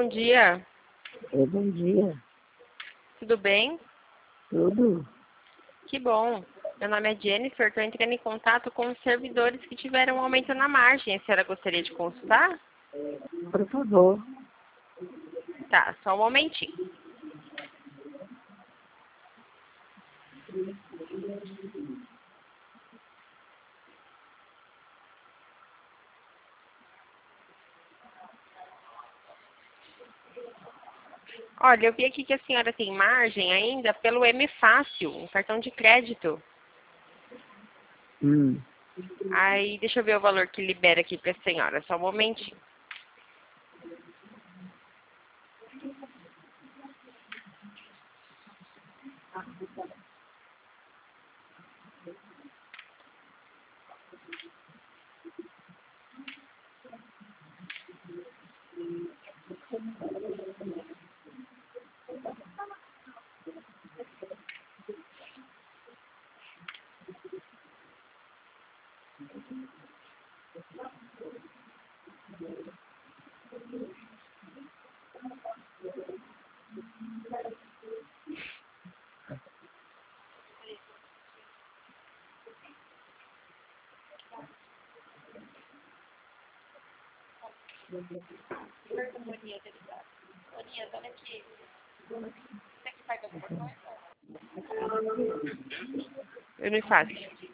bom dia. Bom dia. Tudo bem? Tudo? Que bom. Meu nome é Jennifer, estou entrando em contato com os servidores que tiveram um aumento na margem. A senhora gostaria de consultar? Por favor. Tá, só um momentinho. Olha, eu vi aqui que a senhora tem margem ainda pelo M Fácil, um cartão de crédito. Aí, deixa eu ver o valor que libera aqui para a senhora, só um momentinho. Eu não faço.